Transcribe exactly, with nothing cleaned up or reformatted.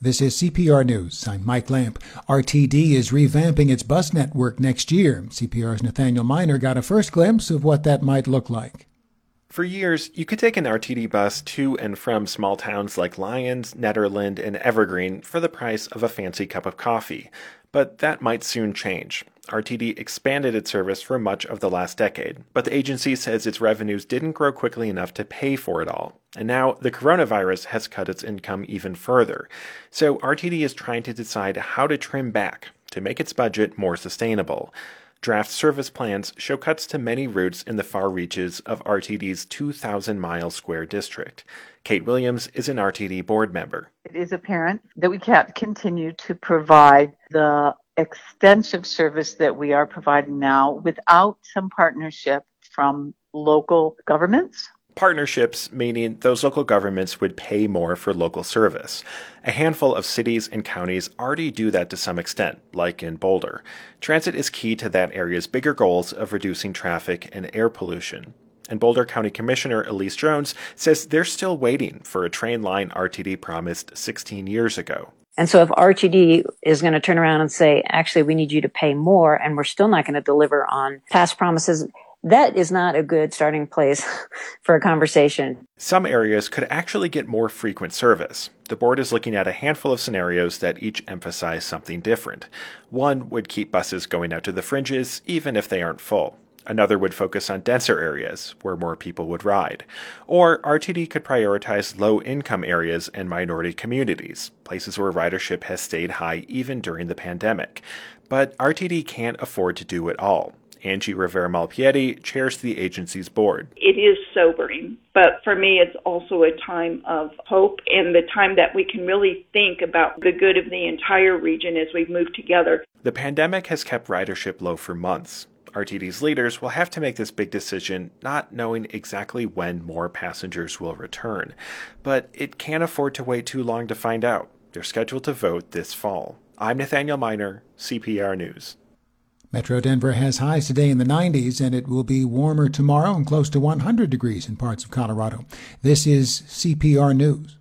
This is C P R News. I'm Mike Lamp. R T D is revamping its bus network next year. C P R's Nathaniel Miner got a first glimpse of what that might look like. For years, you could take an R T D bus to and from small towns like Lyons, Nederland, and Evergreen for the price of a fancy cup of coffee. But that might soon change. R T D expanded its service for much of the last decade, but the agency says its revenues didn't grow quickly enough to pay for it all. And now the coronavirus has cut its income even further. So R T D is trying to decide how to trim back to make its budget more sustainable. Draft service plans show cuts to many routes in the far reaches of R T D's two thousand mile square district. Kate Williams is an R T D board member. It is apparent that we can't continue to provide the extensive service that we are providing now without some partnership from local governments. Partnerships, meaning those local governments would pay more for local service. A handful of cities and counties already do that to some extent, like in Boulder. Transit is key to that area's bigger goals of reducing traffic and air pollution. And Boulder County Commissioner Elise Jones says they're still waiting for a train line R T D promised sixteen years ago. And so if R T D is going to turn around and say, actually, we need you to pay more, and we're still not going to deliver on past promises, that is not a good starting place for a conversation. Some areas could actually get more frequent service. The board is looking at a handful of scenarios that each emphasize something different. One would keep buses going out to the fringes, even if they aren't full. Another would focus on denser areas, where more people would ride. Or R T D could prioritize low-income areas and minority communities, places where ridership has stayed high even during the pandemic. But R T D can't afford to do it all. Angie Rivera-Malpiedi chairs the agency's board. It is sobering, but for me it's also a time of hope and the time that we can really think about the good of the entire region as we move together. The pandemic has kept ridership low for months. R T D's leaders will have to make this big decision not knowing exactly when more passengers will return. But it can't afford to wait too long to find out. They're scheduled to vote this fall. I'm Nathaniel Miner, C P R News. Metro Denver has highs today in the nineties, and it will be warmer tomorrow and close to one hundred degrees in parts of Colorado. This is C P R News.